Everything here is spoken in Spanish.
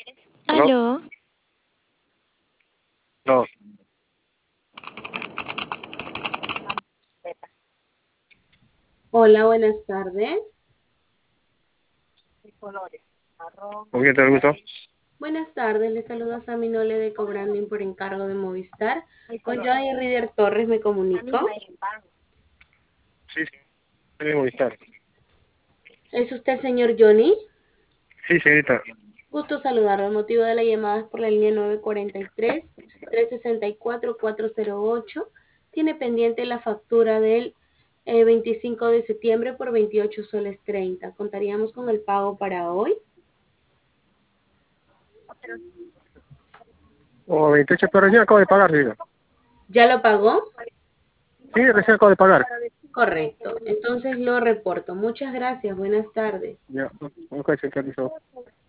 ¿No? Aló, No. Hola, buenas tardes. ¿Con quién te lo gusto? Buenas tardes, le saluda Sami Nole de Cobranding por encargo de Movistar. Con Johnny Rider Torres me comunico. Sí, sí. Tengo Movistar. ¿Es usted el señor Johnny? Sí, señorita. Gusto saludarlo. El motivo de la llamada es por la línea 943-364-408. Tiene pendiente la factura del 25 de septiembre por 28 soles 30. ¿Contaríamos con el pago para hoy? O 28, pero recién acabo de pagar, señorita. ¿Ya lo pagó? Sí, recién acabo de pagar. Correcto. Entonces lo reporto. Muchas gracias. Buenas tardes. Ya, ok, señorita.